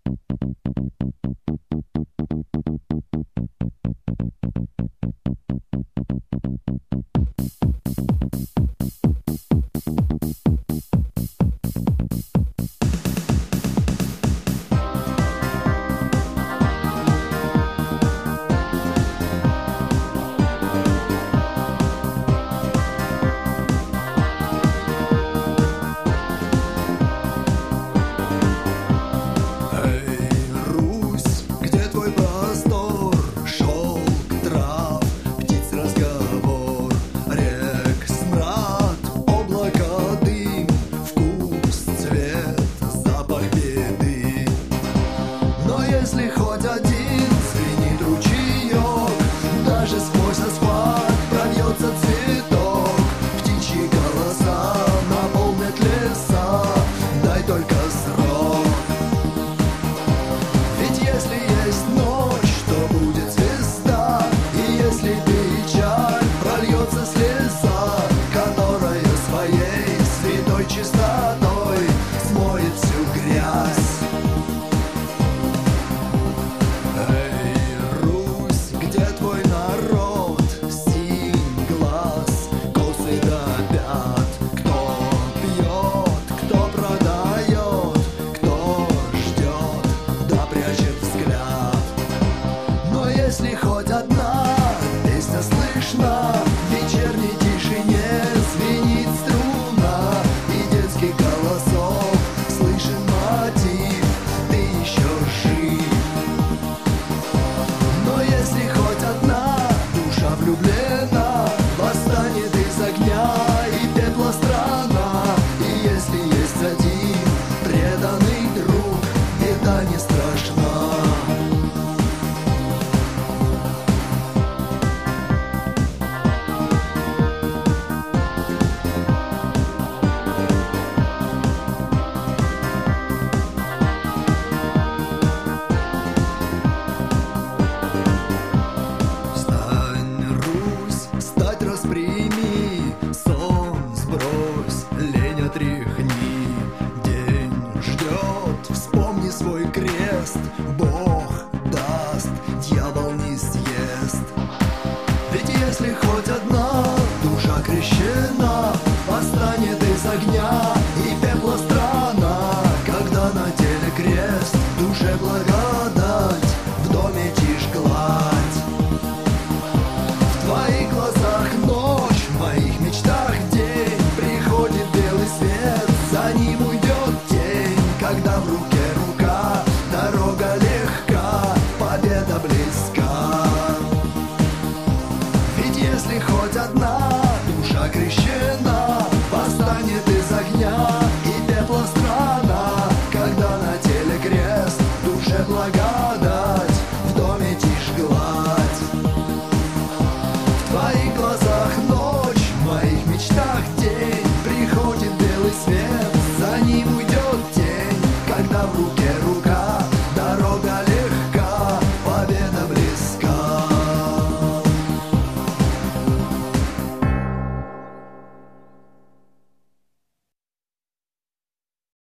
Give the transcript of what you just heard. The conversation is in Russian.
Если хоть один звенит ручеек, даже сквозь асфальт пробьется цветок. Птичьи голоса наполнят леса, дай только срок. Ведь если есть ночь, то будет звезда, и если печаль, прольется слеза, которая своей святой чистотой смоет всю грязь. Если хоть одна песня слышна, в вечерней тишине звенит струна, и детских голосов слышен мотив, ты еще жив. Но если хоть одна душа влюблена, восстанет из огня и пепла страна, и если есть один преданный друг, беда не страшна. Распрями, сон сбрось, лень отряхни. День ждет, вспомни свой крест. Бог даст, дьявол не съест. Ведь если хоть одна душа крещена, восстанет из огня и пепла страна, когда на теле крест, в душе благо.